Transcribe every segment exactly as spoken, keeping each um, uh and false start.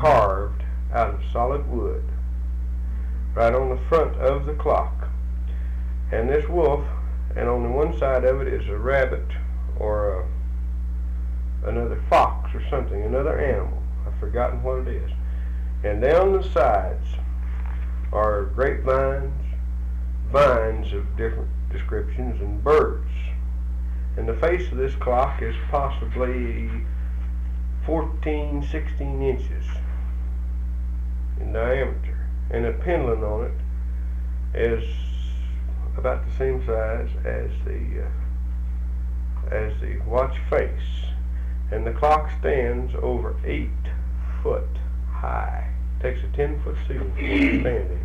carved out of solid wood right on the front of the clock. And this wolf, and on the one side of it is a rabbit or a, another fox or something, another animal. I've forgotten what it is. And down the sides are grapevines, vines of different descriptions, and birds. And the face of this clock is possibly fourteen, sixteen inches in diameter. And the pendulum on it is about the same size as the uh, as the watch face. And the clock stands over eight foot high. Takes a ten foot ceiling to stand in.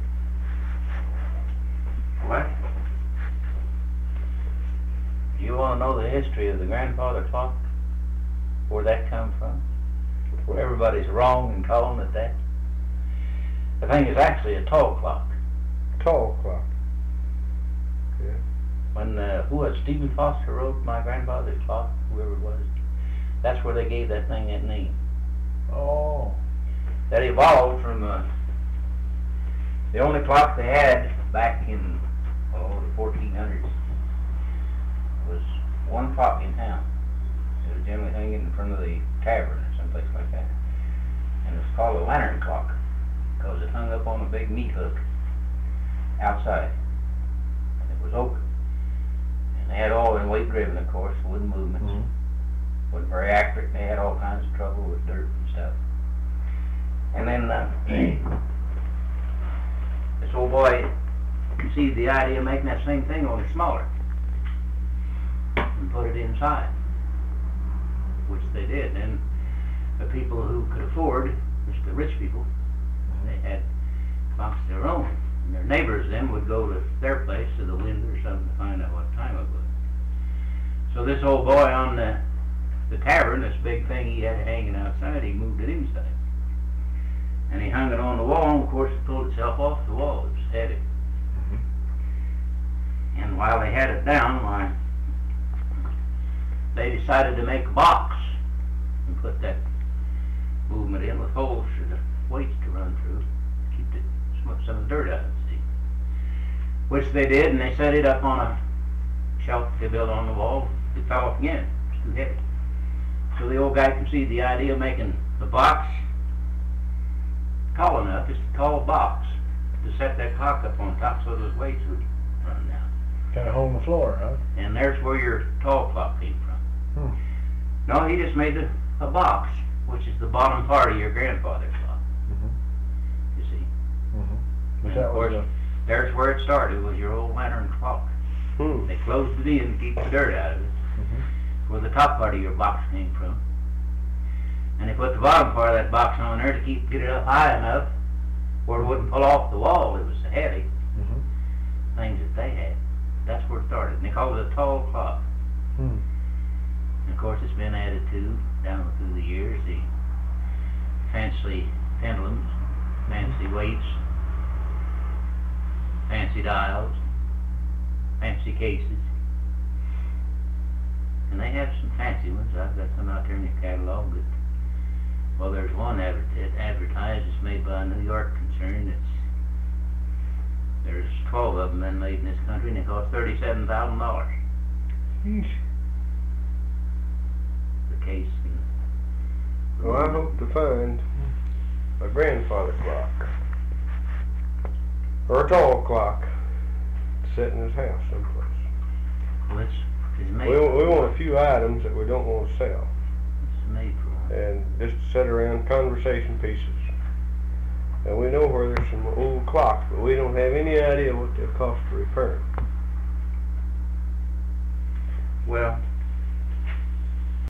What? You want to know the history of the grandfather clock? Where that come from? Where everybody's wrong in calling it that? The thing is actually a tall clock. Tall clock. Yeah. When, uh, who was Stephen Foster wrote My Grandfather's Clock, whoever it was, that's where they gave that thing that name. Oh. That evolved from uh, the only clock they had back in oh, the fourteen hundreds was one clock in town. It was generally hanging in front of the tavern or someplace like that. And it was called a lantern clock because it hung up on a big meat hook outside. And it was open. And they had all in weight driven, of course, wooden movements. Mm-hmm. Wasn't very accurate. They had all kinds of trouble with dirt and stuff. And then uh, this old boy conceived the idea of making that same thing only smaller and put it inside, which they did. And the people who could afford, which the rich people, they had clocks of their own. And their neighbors then would go to their place, to the window or something, to find out what time it was. So this old boy on the, the tavern, this big thing he had hanging outside, he moved it inside. And he hung it on the wall, and of course it pulled itself off the wall. It was heavy. Mm-hmm. And while they had it down, why, they decided to make a box and put that movement in with holes for the weights to run through, to keep the, some of the dirt out of the sea. Which they did, and they set it up on a shelf they built on the wall. It fell off again. It's too heavy. So the old guy conceived the idea of making the box tall enough, just a tall box, to set that clock up on top so those weights would run down. Kind of hole in the floor, huh? And there's where your tall clock came from. Hmm. No, he just made a, a box, which is the bottom part of your grandfather's clock. Mm-hmm. You see. Mm-hmm. And of course, a... there's where it started, was your old lantern clock. Hmm. They closed it in to keep the dirt out of it. Mm-hmm. Where the top part of your box came from. And they put the bottom part of that box on there to keep get it up high enough where it wouldn't pull off the wall. It was so heavy. Mm-hmm. Things that they had. That's where it started. And they called it a tall clock. Hmm. And of course, it's been added to down through the years. The fancy pendulums, fancy weights, fancy dials, fancy cases. And they have some fancy ones. I've got some out there in the catalog. That, well, there's one adver advertised. It's made by a New York concern. It's there's twelve of them been made in this country, and they cost thirty-seven thousand dollars. The case. And well, I hope to find a grandfather clock or a tall clock set in his house someplace. Which is made. We, we want a few items that we don't want to sell. It's made for. And just set around conversation pieces. And we know where there's some old clocks, but we don't have any idea what they'll cost to repair. Well,